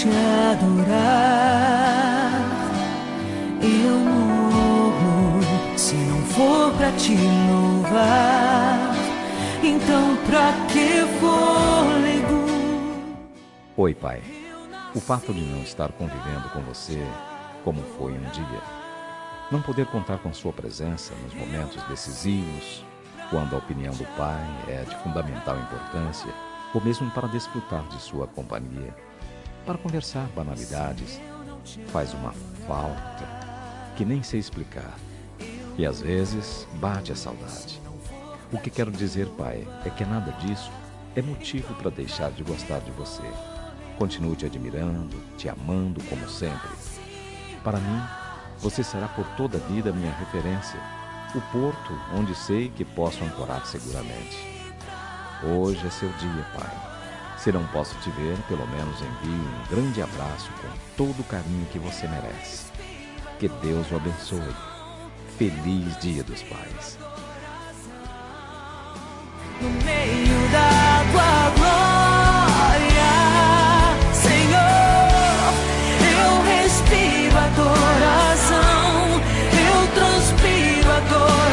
te adorar. Eu morro se não for pra te louvar. Então pra que fôlego? Oi, Pai. O fato de não estar convivendo com você como foi um dia, não poder contar com sua presença nos momentos decisivos, quando a opinião do Pai é de fundamental importância, ou mesmo para desfrutar de sua companhia, para conversar banalidades, faz uma falta que nem sei explicar. E às vezes bate a saudade. O que quero dizer, Pai, é que nada disso é motivo para deixar de gostar de você. Continuo te admirando, te amando como sempre. Para mim, você será por toda a vida minha referência, o porto onde sei que posso ancorar seguramente. Hoje é seu dia, Pai. Se não posso te ver, pelo menos envie um grande abraço com todo o carinho que você merece. Que Deus o abençoe. Feliz Dia dos Pais. No meio da tua glória, Senhor, eu respiro adoração, eu transpiro adoração.